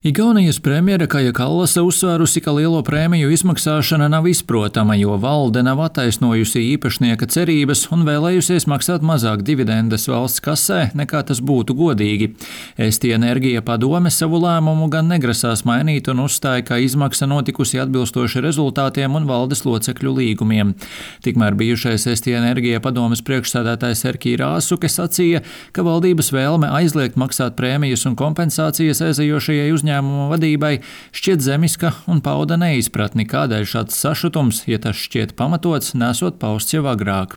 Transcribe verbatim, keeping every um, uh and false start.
Igaunijas premjere Kaja Kallase uzsvērusi, ka lielo prēmiju izmaksāšana nav izprotama, jo valde nav attaisnojusi īpašnieka cerības un vēlējusies maksāt mazāk dividendes valsts kasē, nekā tas būtu godīgi. Esti Enerģija padome savu lēmumu gan negrasās mainīt un uzstāja, ka izmaksa notikusi atbilstoši rezultātiem un valdes locekļu līgumiem. Tikmēr bijušais Esti Enerģija padomes priekšsēdētājs Erkī Rāsuke sacīja, ka valdības vēlme aizliegt maksāt prēmijas un kompensācijas aizējošajai uzņēmumai uzņēmuma vadībai šķiet zemiska un pauda neizpratni, kādēļ šāds sašutums, ja tas šķiet pamatots, nesot pausts jau agrāk.